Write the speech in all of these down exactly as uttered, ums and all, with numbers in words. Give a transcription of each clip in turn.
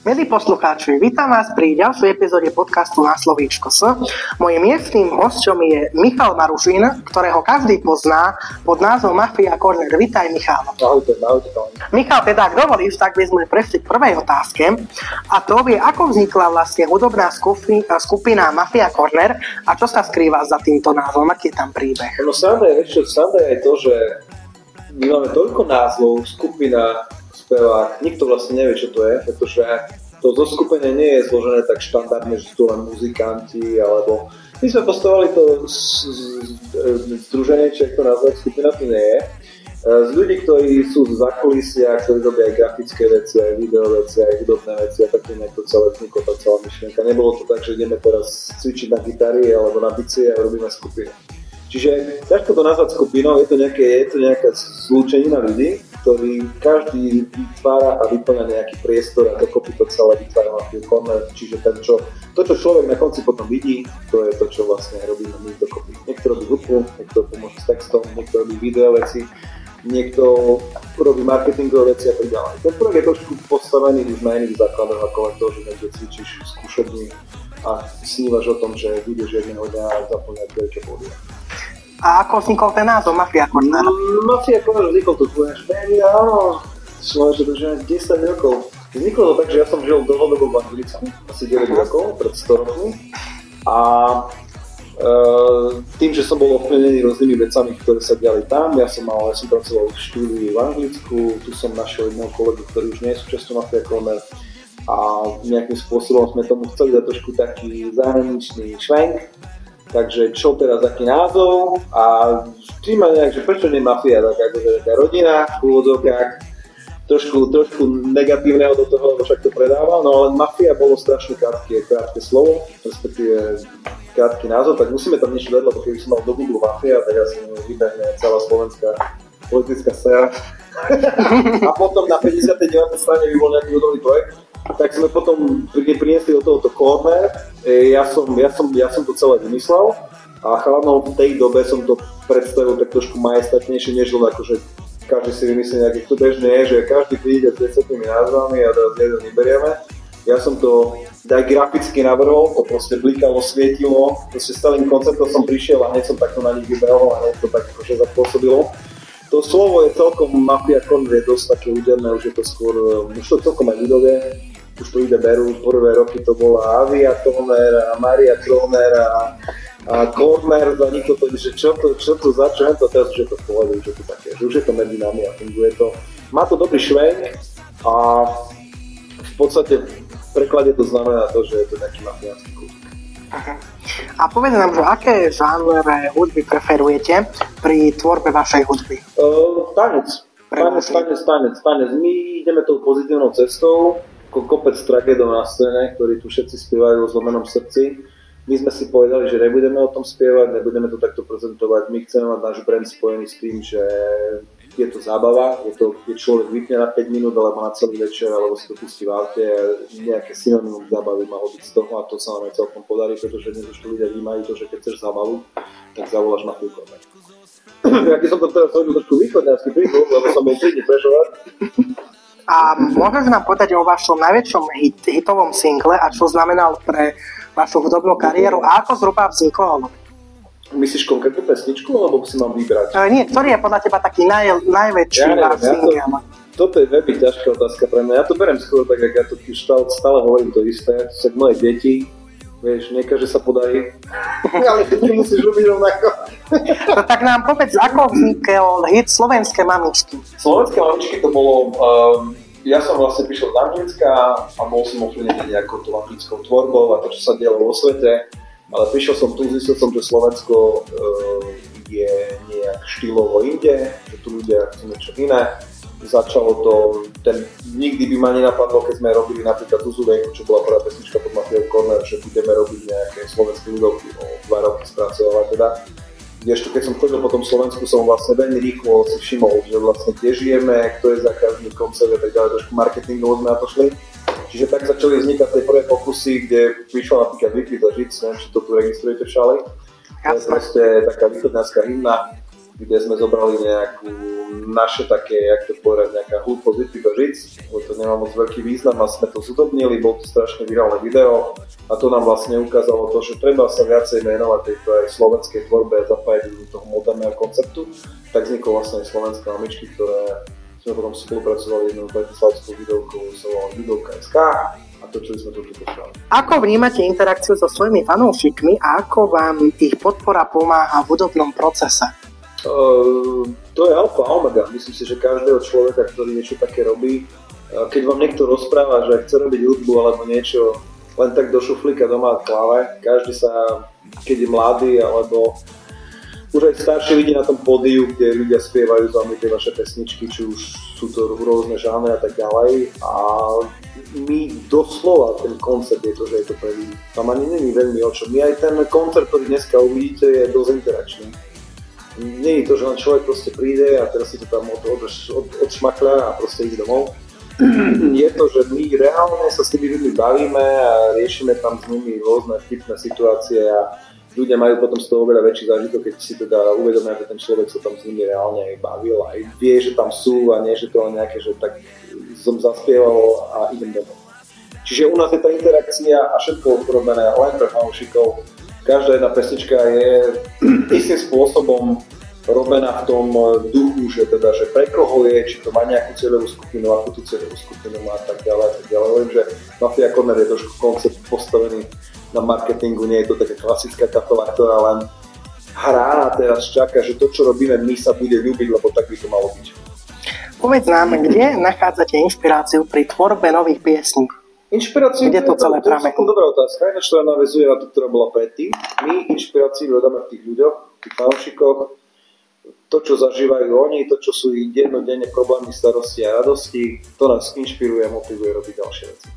Milí poslucháči, vítam vás pri ďalšej epizóde podcastu Na slovíčko S. Mojím miestnym hosťom je Michal Marušín, ktorého každý pozná pod názvom Mafia Corner. Vítaj, Michal. Ahojte, ahojte. Michal, teda ak dovolíš, tak by sme prešli k prvej otázke. A to je, ako vznikla vlastne hudobná skupina Mafia Corner a čo sa skrýva za týmto názvom, aký je tam príbeh? No sranda je, vieš čo, sranda je to, že my máme toľko názvov, skupina, spevák, nikto vlastne nevie, čo to je, pretože to zoskupenie nie je zložené tak štandardne, že sú len muzikanti, alebo my sme postavili to združenie, či ako to nazvať, skupina to nie je. Z ľudí, ktorí sú z zákulisia, ktorí robia aj grafické veci, aj video veci, aj hudobné veci, a tak nejak to celé vzniklo, tá celá myšlienka. Nebolo to tak, že ideme teraz cvičiť na gitary alebo na bicie a robíme skupinu. Čiže ťažko to nazvať skupinou, je to, nejaké, je to nejaká zlúčenina ľudí, ktorí každý vytvára a vyplňa nejaký priestor a dokopy to celé vytvára Mafia Corner. Čiže ten, čo, to, čo človek na konci potom vidí, to je to, čo vlastne robíme my dokopy. Niekto robí hudbu, niekto pomôže s textom, niekto robí video veci, niekto robí marketingové veci a tak ďalej. Ten projekt je trošku postavený už na iných základoch ako len to, že niekde cvičíš v skúšobni a snívaš o tom, že budeš jedného dňa zaplňať veľké pódia. A ako vznikol ten názov Mafia Corner? Mm, Mafia Corner vznikol to tvoje špéry, áno, človek, že desať rokov. Vzniklo to tak, že ja som žil dlhodobo v Anglicku, asi deväť rokov, pred sto rokmi. A e, tým, že som bol ovplyvnený rôznymi vecami, ktoré sa diali tam, ja som mal, ja som pracoval v štúdiu v Anglicku, tu som našiel jedného kolegu, ktorý už nie je súčasťou Mafia Corner. A nejakým spôsobom sme tomu chceli dať trošku taký zahraničný švenk. Takže čo teraz, aký názov a tým ma nejak, že prečo nie mafia, tak akože taká rodina v úvodzovkách, trošku, trošku negatívneho do toho, lebo však to predáva, no ale mafia bolo strašne krátke, krátke slovo, respektíve krátky názov, tak musíme tam niečo dať, lebo keby som mal do Google mafia, tak asi vybehne celá slovenská politická sféra. A potom na päťdesiatej deviatej strane by bol nejaký hudobný projekt. Tak sme potom priniesli do tohoto corner, ja som, ja, som, ja som to celé vymyslel a chalanom v tej dobe som to predstavil tak trošku majestatnejšie, než len akože každý si vymyslí nejaké, to bežne je, že každý príde s desetými názvami a teraz jeden vyberieme. Ja som to aj graficky navrhol, to proste blikalo, svietilo, proste s celým konceptom som prišiel a hneď som takto na nich vybehol a hneď to tak akože zapôsobilo. To slovo je celkom, Mafia Corner je dosť také úderné, už je to skôr, už to celkom aj ľudové. Už to ide berú, prvé roky to bola Avia Corner a Maria Corner a, a Corner, za nikto to že čo to, čo to za čo, to teraz už je to v pohode, už je to také, že už je to medzi nami a funguje to. Má to dobrý švenk a v podstate v preklade to znamená to, že je to nejaký mafiánsky kult. A povedz nám, že aké žánre hudby preferujete pri tvorbe vašej hudby? Uh, tanec. Tanec, tanec, tanec, tanec. My ideme tou pozitívnou cestou, kopec tragédov na scéne, ktorí tu všetci spievajú o zlomenom srdci. My sme si povedali, že nebudeme o tom spievať, nebudeme to takto prezentovať. My chceme mať náš brand spojený s tým, že je to zábava, je to, keď človek vypne na päť minút, alebo na celý večer, alebo si to pustí v aute a nejaké synonymum zábavy má byť z toho a to sa nám aj celkom podarí, pretože dnes už to ľudia vnímajú to, že keď chceš zábavu, tak zavoláš na Mafia Corner. Ja keď som to teraz robil trošku východňarský príklad, lebo som bol tri dni prešovať. A môžeš nám povedať o vašom najväčšom hit, hitovom single a čo znamenal pre vašu hudobnú kariéru a ako zhruba vznikol? Myslíš konkrétnu pesničku, alebo si mám vybrať? E, nie, ktorý je podľa teba taký naj, najväčší ja váš single? Ja to, toto je veľmi ťažká otázka pre mňa. Ja to berem skôr tak, jak ja to stále, stále hovorím to isté. Však moje deti, vieš, nekaže sa podarí, ale ty musíš robiť rovnako. No, tak nám povedz, ako vznikol hit Slovenské mamičky? Slovenské mamičky to bolo, um, ja som vlastne prišiel z Anglicka a bol som ovplyvnený nejakou tou anglickou tvorbou a to, čo sa dialo vo svete, ale prišiel som tu, zistil som, že Slovensko uh, je nejak štýlovo inde, že tu ľudia chcú niečo iné. Začalo to, ten, nikdy by ma nenapadlo, keď sme robili napríklad Zuzuvenku, čo bola prvá pesnička pod Mafia Corner, že budeme robiť nejaké slovenské ľudovky o dva roky spracovať teda. Ešte keď som chodil po tom Slovensku, som vlastne veľmi rýchlo si všimol, že vlastne kde žijeme, kto je zákazníkom sebe, tak ďalej, trošku marketingovo sme na to šli. Čiže tak začali vznikať tie prvé pokusy, kde prišla napríklad Vypli za žic, neviem, či to tu registrujete v šali. To je proste taká východňarská hymna, kde sme zobrali nejakú naše také, jak to povedať, nejaká hlúposť vypíbažic, lebo to nemá moc veľký význam a sme to zudobnili, bol to strašne virálne video a to nám vlastne ukázalo to, že treba sa viacej menovať tejto aj slovenskej tvorbe a zapájať do toho moderného konceptu. Tak vzniklo vlastne aj slovenské mamičky, ktoré sme potom spolupracovali jednou bratislavskou videovkou s videovka bodka es ká a točili sme to tu poslali. Ako vnímate interakciu so svojimi fanúšikmi a ako vám ich podpora pomáha v hudobnom procese? Uh, to je alfa omega. Myslím si, že každého človeka, ktorý niečo také robí, uh, keď vám niekto rozpráva, že chce robiť hudbu alebo niečo len tak do šuflíka doma v klave, každý sa, keď je mladý alebo už aj starší vidí na tom pódiu, kde ľudia spievajú za mňa tie vaše pesničky, či už sú to rôzne žánry a tak ďalej. A my doslova ten koncept je to, že je to pre ľudí. Tam ani není veľmi o čom. My aj ten koncert, ktorý dneska uvidíte, je dosť interakčný. Nie je to, že len človek proste príde a teraz si to tam od, od, od, odšmakľa a proste ide domov. Je to, že my reálne sa s tými ľuďmi bavíme a riešime tam s nimi rôzne vtipné situácie a ľudia majú potom z toho oveľa väčší zážitok, keď si teda uvedomia, že ten človek sa tam s nimi reálne aj bavil a vie, že tam sú a nie, že to len nejaké, že tak som zaspieval a idem domov. Čiže u nás je tá interakcia a všetko urobené len pre fanúšikov. Každá jedna pesnička je istým spôsobom robená v tom duchu, že teda, že pre koho je, či to má nejakú cieľovú skupinu, akú tú cieľovú skupinu má a tak ďalej, tak ďalej. Viem, že Mafia Corner je trošku koncept postavený na marketingu, nie je to taká klasická kapela, ktorá len hrá a teraz čaká, že to, čo robíme my, sa bude ľúbiť, lebo tak by to malo byť. Povedz nám, kde nachádzate inšpiráciu pri tvorbe nových piesní? Inšpiráciu, kde to celé práve? To je dobrá otázka, ináč to naväzuje na to, ktorá bola predtým. My inšpiráciu hľadáme v tých ľuďoch, v tých fanúšikoch, to, čo zažívajú oni, to, čo sú ich dennodenne problémy, starosti a radosti, to nás inšpiruje a motivuje robiť ďalšie veci.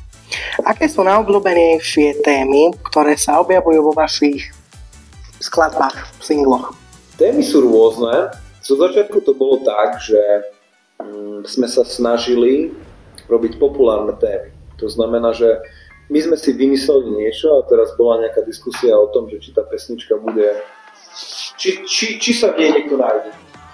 Aké sú najobľúbenejšie témy, ktoré sa objavujú vo vašich skladbách, singloch? Témy sú rôzne. Zo začiatku to bolo tak, že mm, sme sa snažili robiť populárne témy. To znamená, že my sme si vymysleli niečo a teraz bola nejaká diskusia o tom, že či tá pesnička bude, či, či, či sa v nej niekto nájde.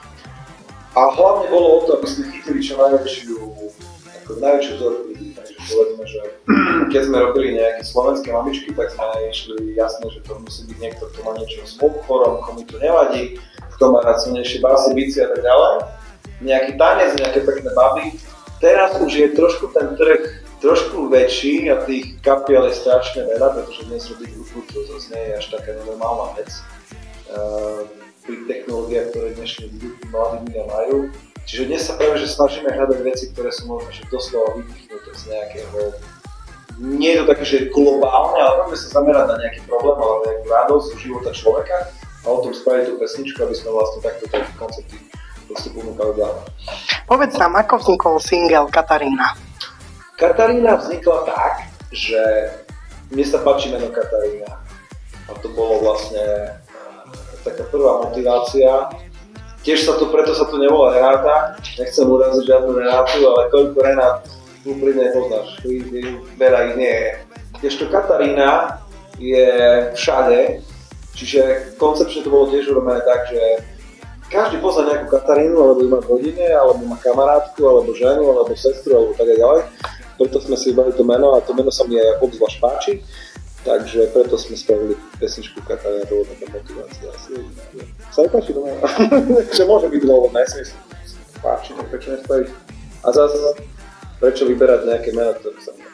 A hlavne bolo o to, aby sme chytili čo najväčšiu, ako najväčšiu vzorku ľudí. Takže povedzme, že keď sme robili nejaké slovenské mamičky, tak sme išli jasné, že to musí byť niekto, kto má niečo s popchorom, komu to nevadí, kto má rád silnejšie basy, bicie a tak ďalej. Nejaký tanec, nejaké pekné baby. Teraz už je trošku ten trh trošku väčší a tých kapiel je strašne veľa, pretože dnes robiť hudbu to zase nie je až taká normálna vec. Uh, pri technológiách, ktoré dnešní mladí ľudia majú. Čiže dnes sa práve, že snažíme hľadať veci, ktoré sú možno že doslova vypichnuté z nejakého... Nie je to také, že globálne, ale môžeme sa zamerať na nejaký problém, ale nejakú radosť z života človeka a o tom spraviť tú pesničku, aby sme vlastne takto také koncepty proste ponúkali ďalej. Povedz nám, ako vznikol single Katarína? Katarína vznikla tak, že mne sa páči meno Katarína a to bolo vlastne taká prvá motivácia. Tiež sa to, preto sa to nevolá Renáta, nechcem uraziť žiadnu Renátu, ale koľko Renát úprimne poznáš, veľa ich nie je. Tiež to Katarína je všade, čiže koncepčne to bolo tiež urobené tak, že každý pozná nejakú Katarínu, alebo má v rodine, alebo má kamarátku, alebo ženu, alebo sestru, alebo tak ďalej. Preto sme si vybrali to meno a to meno sa mi aj obzvlášť páči. Takže preto sme spravili pesničku Katarína, to bolo taká motivácia. Sa mi páči to meno. Že môže byť dôvodné, si myslím, páči, tak prečo nespraviť. A zase, prečo vyberať nejaké meno, ktoré sa mi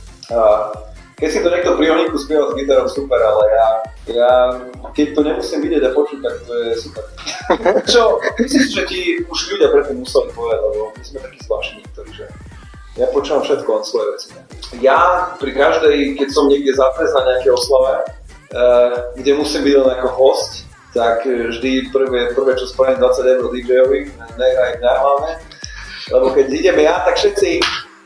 keď si to niekto pri ohníku spieva s gitarou, super, ale ja, ja keď to nemusím vidieť a počuť, tak to je super. Čo, myslím si, že ti už ľudia predtým museli povedať, lebo my sme takí zvláštni, ktorí, že ja počúvam všetko len svoje veci. Ja pri každej, keď som niekde zapres na nejaké oslave, kde musím byť len ako host, tak vždy prvé, prvé čo spravím dvadsať eur DJovi, nehraj mňa hlavne, lebo keď ideme ja, tak všetci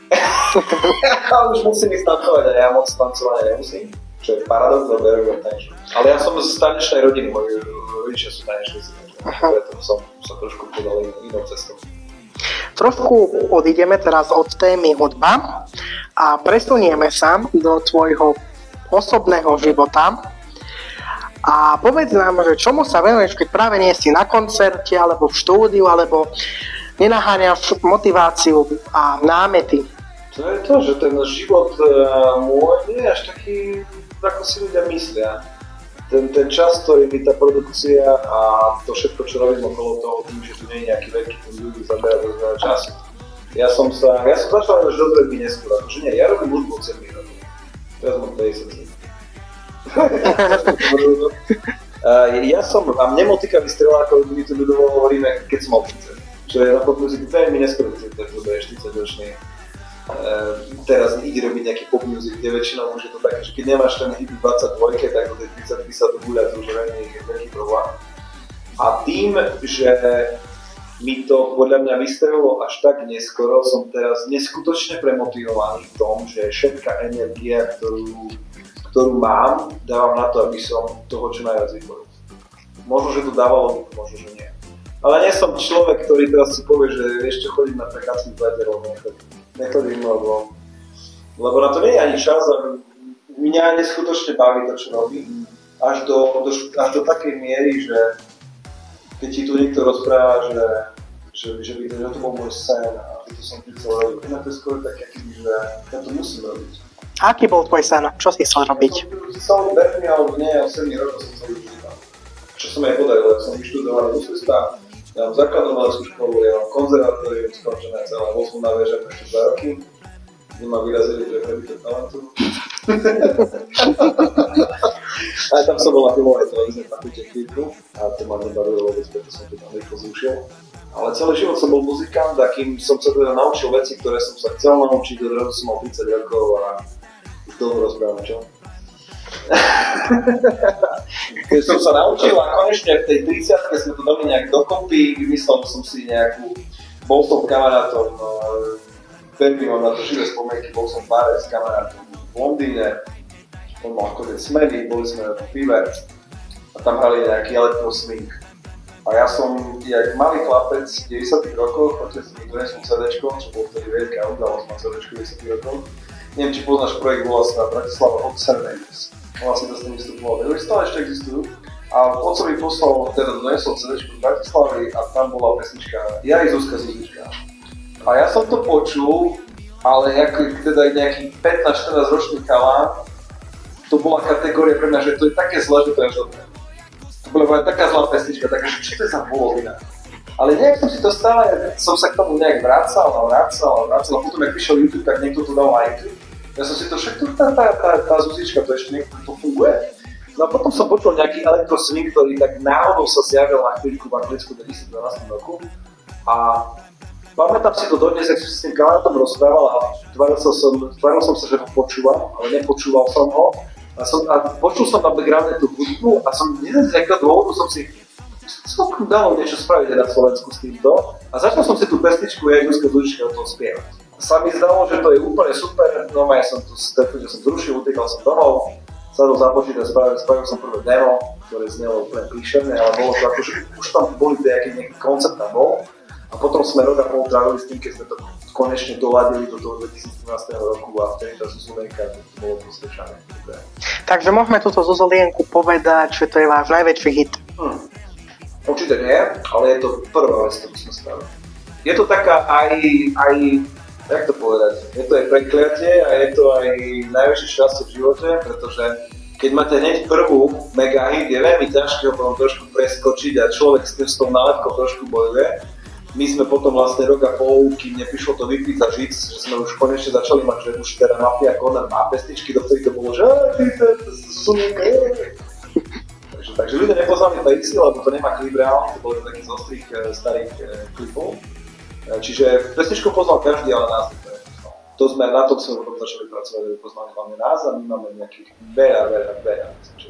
ja už musím ísť tancovať a ja moc tancovania nemusím, čo je paradox, lebo ja robím tanečnú. Ale ja som z tanečnej rodiny, moji rodičia sú tanečníci, preto som sa trošku podal inou cestou. Trošku odídeme teraz od témy hudba a presunieme sa do tvojho osobného života. A povedz nám, že čomu sa venuješ, keď práve nie si na koncerte, alebo v štúdiu, alebo nenaháňaš motiváciu a námety. To je to, že ten život uh, môj nie je až taký, ako si ľudia myslia. Ten, ten čas, ktorý mi tá produkcia a to všetko, čo robím okolo toho, tým, že tu nie je nejaký veľký tým ľudí, zabera dosť veľa času. Ja som sa, ja som začal už do druhý neskôr, akože nie, ja robím hudbu od sedem rokov. Teraz mám päťdesiat. uh, ja som, a mne motika vystrelila, ako my tu ľudovo hovoríme, keď som mal tridsať. Čo je na pop muziku, to je mi neskôr, tak to je štyridsaťročný. Uh, teraz ide robiť nejaký pop music, kde väčšinou už je to také, že keď nemáš ten hit v dvadsaťdva, tak do tej tridsiatky sa to guľa, to už je veľký problém. A tým, že mi to podľa mňa vystrelilo až tak neskoro, som teraz neskutočne premotivovaný v tom, že všetká energia, ktorú, ktorú mám, dávam na to, aby som toho čo najviac vytvoril. Možno, že to dávalo, možno, že nie. Ale nie som človek, ktorý teraz si povie, že ešte chodím na prekádzky v lete, lebo nechodím. Nechodím, lebo, lebo na to nie je ani čas a mňa neskutočne baví to, čo robím. Až do, do, až do takej miery, že keď ti tu niekto rozpráva, že, že, že by to, že to bol môj sen a že to som chcel robiť, no to je skôr tak, aký, že ja to musím robiť. Aký bol tvoj sen? Čo si chcel robiť? Som veľmi, alebo nie, o sedem rokov som chcel využiť. Čo som aj podaril, ja som vyštudoval do sveta. Ja mám základnú mladskú školu, ja mám konzervatórium skončené celé, bol som na veže ešte dva roky, kde ma vyrazili, že prebytok talentu. Aj tam som bol na filmovej televíznej fakulte chvíľku a to ma nebavilo vôbec, preto som to tam rýchlo zrušil. Ale celý život som bol muzikant a kým som sa teda naučil veci, ktoré som sa chcel naučiť, odrazu som mal tridsať rokov a už dlho rozprávam, čo? Keď som sa naučil a konečne v tej tridsiatke sme to dali nejak dokopy, vymyslel som si nejakú, bol som kamarátom, no, veľmi mám na to živé spomienky, bol som v bare s kamarátom v Londýne, on mal akože smedy, boli sme na pive a tam hrali nejaký elektroswing. A ja som, jak malý chlapec v deväťdesiatych rokoch, otec mi donesol cédéčko, čo bol vtedy veľká udalosť na cédéčko v deväťdesiatych rokoch. Neviem, či poznáš projekt, volá sa Bratislava Hot Serenades. Vlastne to s tým vystupoval, ale stále ešte existujú. A otco mi poslal, teda donesol cédéčko z Bratislavy a tam bola pesnička Ja i Zuzka Zuzička. A ja som to počul, ale ako teda nejaký pätnásť štrnásť ročný chalán, to bola kategória pre mňa, že to je také zlé, že to je až dobré. To bola taká zlá pesnička, takže čo to je za volovina? Ale nejak som si to stále, som sa k tomu nejak vracal a vracal a vracal a potom, jak vyšiel YouTube, tak niekto to dal na YouTube. Ja som si to všetko, tá, tá, tá, tá Zuzička, to ešte niekto to funguje. No a potom som počul nejaký elektroswing, ktorý tak náhodou sa zjavil na chvíľku v Anglicku v dvetisícdvanásť roku. A pamätám si to dodnes, ak som si s tým kamarátom rozprával a tváril som, tváril som sa, že ho počúvam, ale nepočúval som ho. A, som, a počul som na backgrounde tú hudbu a som jeden z nejakého dôvodu som si celkom dalo niečo spraviť na Slovensku s týmto. A začal som si tú pesničku Ja i Zuzka Zuzička o tom spievať. Sa mi zdalo, že to je úplne super, no ja som tu stretol, že som zrušil, utekal som domov, sadol za počítač, spravil, spravil som prvé demo, ktoré znelo úplne klíševné, ale bolo to ako, že už tam boli nejaký, nejaký koncept tam bol a potom sme rok a pol trávili s tým, keď sme to konečne doladili do toho dvetisíctrinásť roku a vtedy tá Zuzulienka, to bolo proste všade. Takže môžeme túto Zuzulienku povedať, že to je váš najväčší hit. Hmm. Určite nie, ale je to prvá vec, ktorú sme spravili. Je to taká aj, aj jak to povedať, je to aj prekliatie a je to aj najväčšie šťastie v živote, pretože keď máte hneď prvú mega hit, je veľmi ťažké ho potom trošku preskočiť a človek s tým s tou nálepkou trošku bojuje. My sme potom vlastne rok a pol, kým neprišlo to vypiť za žic, že sme už konečne začali mať, že už teda Mafia Corner má pestičky, do ktorých to bolo, že Zuzička, takže, takže ľudia nepoznali Faxy, lebo to nemá klip reálne, to bolo takých zostrých starých klipov. Čiže pesničku poznal každý, ale nás nepoznal. To sme, na to sme potom začali pracovať, aby poznali hlavne nás a my máme nejakých veľa, veľa, veľa pesniček.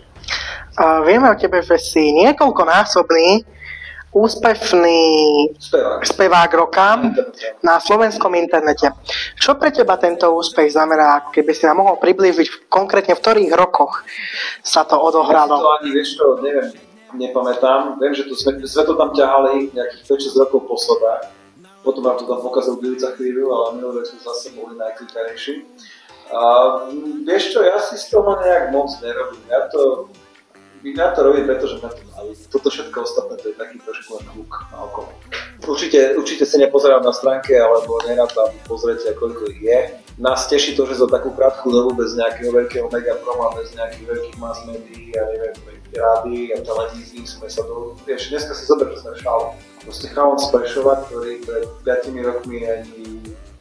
A vieme o tebe, že si niekoľkonásobný úspešný spevák, spevák roka na slovenskom internete. Čo pre teba tento úspech znamená, keby si nám mohol priblížiť konkrétne v ktorých rokoch sa to odohralo? Ja to ani, vieš čo, neviem, nepamätám. Viem, že to sme, sme to tam ťahali nejakých päť šesť rokov po sebe. Potom vám to tam pokazal Bilica chvíľu, ale minulé sme zase boli najklikanejší. A vieš čo, ja si z toho nejak moc nerobím. Ja to, ja to robím, pretože mňa to baví. Toto všetko ostatné, to je taký trošku len hluk na okolo. Určite, určite si nepozerám na stránke, alebo nerad tam pozrieť, koľko ich je. Nás teší to, že za takú krátku dobu bez nejakého veľkého megaproma, bez nejakých veľkých mass médií a neviem, rádií a televízií sme sa do... Vieš, dneska si zober, že sme šali. Proste chalan z Prešova, ktorý pred piatimi rokmi ani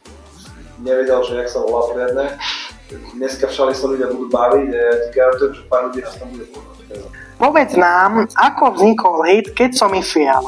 nevedel, že jak sa volá poriadne. Dneska všali sa ľudia budú baviť a ja ti garantujem, že pár ľudí nás tam bude poznať. Povedz nám, ako vznikol hit Keď som išiel?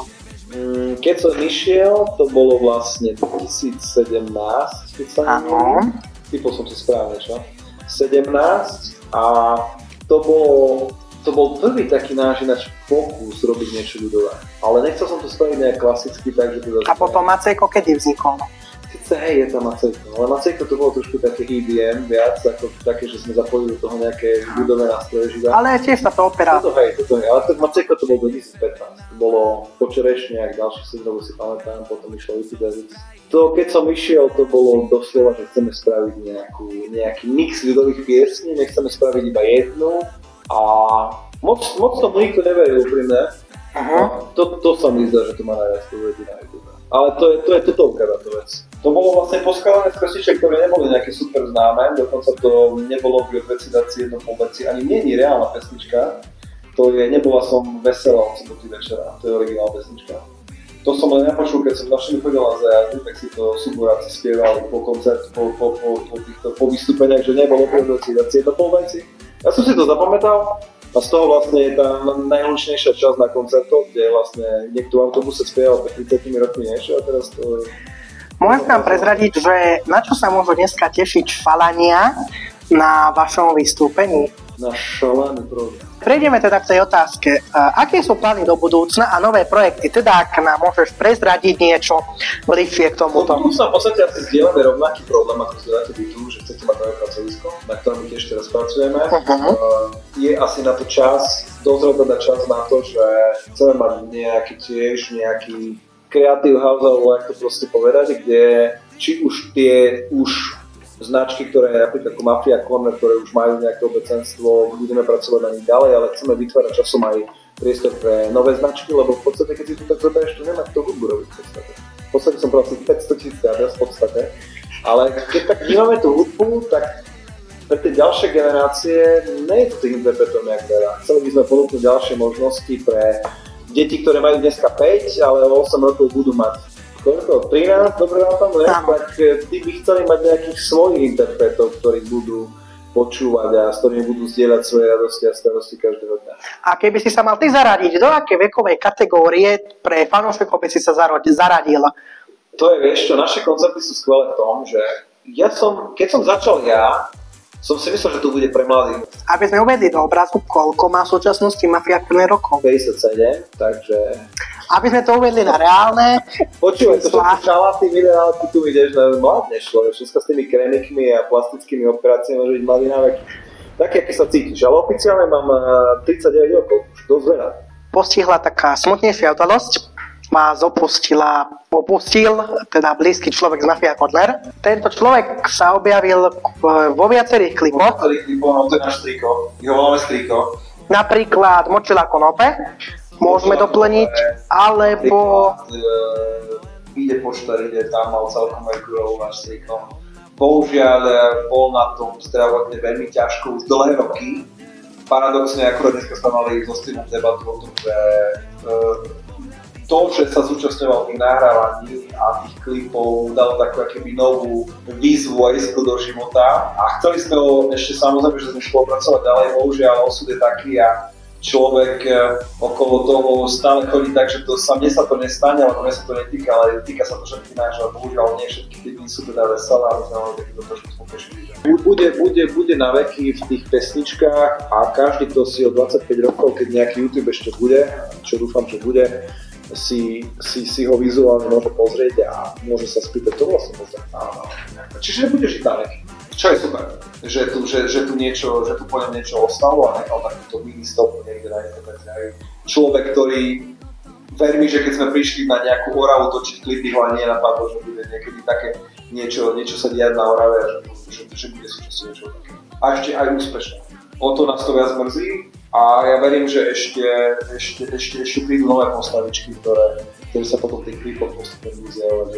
Keď som išiel, to bolo vlastne dvetisícsedemnásť, keď sa neviem. Typol som to správne, čo? sedemnásť a to bolo, to bol prvý taký náš ináč pokus robiť niečo ľudové. Ale nechcel som to spraviť nejak klasicky, takže... To a potom Macejko kedy vznikol? Sice hej, je tam Macejko, ale Macejko to bolo trošku také é dé em viac, ako také, že sme zapojili do toho nejaké ľudové nástroje živé. Ale tiež sa to opera. Toto hej, toto hej, ale tak Macejko to bol dvetisícpätnásť. To bolo po Čerešniach, ďalších singlov si pamätám, potom išlo Ipidezis. To, keď som išiel, to bolo doslova, že chceme spraviť nejakú, nejaký mix ľudových piesní, nechceme spraviť iba jednu a moc, moc tomu nikto neveril úprimne. Uh-huh. To, to sa mi zdá, že to má najviac povedí na YouTube. Ale to je, to je totovka táto vec. To bolo vlastne poskladané z pesničiek, ktoré neboli nejaké super známe, dokonca to nebolo v odvecidácii jedno pol veci, ani nie je reálna pesnička. To je Nebola som veselá od soboty večera, to je originálna pesnička. To som len nepočul, keď som našimi chodil na zajazdy, tak si to suburáci spievali po koncertu, po, po, po, po, týchto, po vystúpeniach, že nebolo v odvecidácii jedno pol veci. Ja som si to zapamätal. A z toho vlastne je tá najhlučnejšia časť na koncertoch, kde vlastne niekto v autobuse spieval pred tridsiatimi rokmi niečo a teraz to... Môžete nám prezradiť, že na čo sa môžu dneska tešiť falania na vašom vystúpení? Na šalený program. Prejdeme teda k tej otázke. Aké sú plány do budúcna a nové projekty? Teda, ak nám môžeš prezradiť niečo bližšie k tomuto. Do budúcna v podstate asi zdieľame rovnaký problém, ako ste dáte bytu, že chcete mať nové pracovisko, na ktorom tiež teraz pracujeme. Uh-huh. Je asi na to čas, dozrel teda čas na to, že chceme mať nejaký tiež nejaký creative house, alebo ako to proste povedať, kde či už tie už značky, ktoré napríklad ako Mafia Corner, ktoré už majú nejaké obecenstvo, budeme pracovať na nich ďalej, ale chceme vytvárať časom aj priestor pre nové značky, lebo v podstate, keď si tu tak zoberieš, to nemá kto hudbu robiť v podstate. V podstate som povedal si päťstotisíc viac v podstate, ale keď tak vnímame tú hudbu, tak pre tie ďalšie generácie nie je to tých interpretov nejak veľa. Chceli by sme ponúknuť ďalšie možnosti pre deti, ktoré majú dneska päť, ale o osem rokov budú mať koľko? trinásť, dobre na tom, ne? Tak tí by chceli mať nejakých svojich interpretov, ktorí budú počúvať a s ktorými budú zdieľať svoje radosti a starosti každého dňa. A keby si sa mal ty zaradiť, do aké vekovej kategórie pre fanúšikov by si sa zaradil? To je, vieš čo, naše koncerty sú skvelé v tom, že ja som, keď som začal ja, som si myslel, že to bude pre mladých. Aby sme uvedli do obrazu, koľko má v súčasnosti Mafia Corner rokov? päťdesiatsedem, takže... Aby sme to uvedli na reálne... Počúvaj, to všetko šalatý minerál, ty tu ideš, na mladneš človek, všetko s tými krenikmi a plastickými operáciami môže byť mladý na veky. Tak, aký sa cítiš, ale oficiálne mám tridsaťdeväť rokov, už dosť veľa. Postihla taká smutnejšia udalosť. Vás opustila, opustil teda blízky človek z Mafia Corner. Tento človek sa objavil vo viacerých klipoch. Vo viacerých klipoch, no to je náš striko. Jeho voláme striko. Napríklad Močila konope, môžeme Močila doplniť, konope, alebo... Ide poštar, ide tam, mal celkom veľkú rolu náš striko. Bohužiaľ bol na tom zdravotne veľmi ťažko už dlhé roky. Paradoxne, akurát dneska sme mali so Stevom debatu o tom, že to, že sa zúčastňoval tých nahrávaní a tých klipov, dalo takú akoby novú výzvu a isku do života. A chceli sme ho ešte samozrejme, že sme spolupracovať ďalej, bohužiaľ osud je taký a človek okolo toho stále chodí tak, že to sa, mne sa to nestane, alebo mne sa to netýka, ale týka sa to všetky náš, ale bohužiaľ nie všetky tie dni sú teda veselé, ale sme mali takýto trošku spokojší. Bude, bude, bude na veky v tých pesničkách a každý, kto si o dvadsaťpäť rokov, keď nejaký YouTube ešte bude, čo dúfam, že bude, Si, si, si ho vizuálne môže pozrieť a môže sa spýtať, to vlastne môže. Čiže nebude žiť na veky. Čo je super, že tu, že, že tu niečo, že tu po ňom niečo ostalo a nechal takúto mini stopu niekde na internete. Človek, ktorý vermi, že keď sme prišli na nejakú Oravu točiť klipy, ho ani nenapadlo, že bude niekedy také niečo, niečo sa diať na Orave a že, že, že bude súčasťou niečo také. A ešte aj úspešné. O to nás to viac mrzí. A ja verím, že ešte, ešte, ešte, ešte prídu nové postavičky, ktoré, ktoré sa potom tých klipov postupne vyzerajú.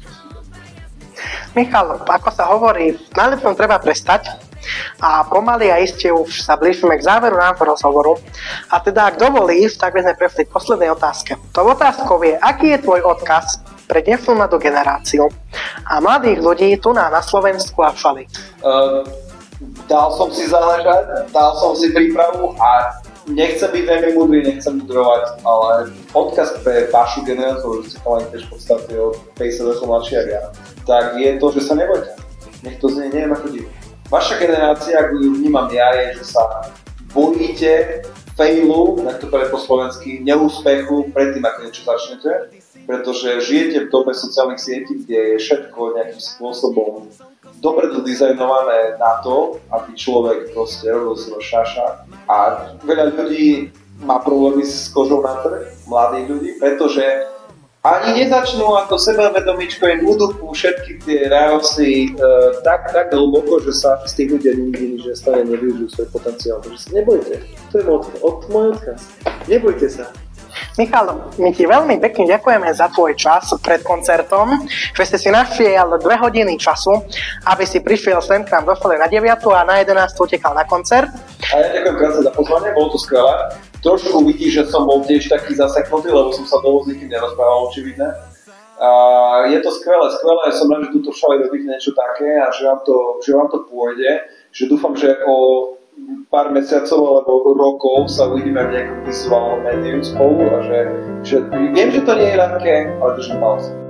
Michal, ako sa hovorí, najlepšom treba prestať a pomaly a iste už sa blížime k záveru nášho rozhovoru. A teda, ak dovolíš, tak by sme prešli k poslednej otázke. Tou otázkou je, aký je tvoj odkaz pre dnešnú mladú generáciu a mladých ľudí tu na, na Slovensku a všade? Uh, dal som si záležať, dal som si prípravu a nechcem byť veľmi múdry, nechcem mudrovať, ale odkaz pre vašu generáciu, že si chalani tiež v podstate od päťdesiat rokov mladšie ako ja, tak je to, že sa nebojte. Nech to znie, neviem ako divu. Vaša generácia, ako ju vnímam ja, je, že sa bojíte failu, tak to poviem po slovensky, neúspechu predtým, ako niečo začnete, pretože žijete v dobe sociálnych sietí, kde je všetko nejakým spôsobom dopredu dizajnované na to, aby človek proste robil si šaša. A veľa ľudí má problémy s kožou na trh, mladých ľudí, pretože ani nezačnú ako sebavedomičko im udupú všetky tie reálsy e, tak, tak hlboko, že sa z tých ľudí nikdy že stane nevyužijú svoj potenciál. Takže sa nebojte. To je môj od, môj odkaz. Nebojte sa. Michal, my ti veľmi pekne ďakujeme za tvoj čas pred koncertom, že ste si našiel dve hodiny času, aby si prišiel sem k nám do školy na deviatu a na jedenástu utekal na koncert. A ja ďakujem krásne za pozvanie, bolo to skvelé. Trošku vidíš, že som bol tiež taký zaseknutý, lebo som sa dlho s nikým nerozprával, očividne. A je to skvelé, skvelé, som rád, že tuto všade robíte niečo také a že vám to, že vám to pôjde, že dúfam, že o pár mesiacov alebo rokov sa uvidíme v nejakom vizuálnom médiu spolu a že, že viem, že to nie je ľahké, ale držím palce.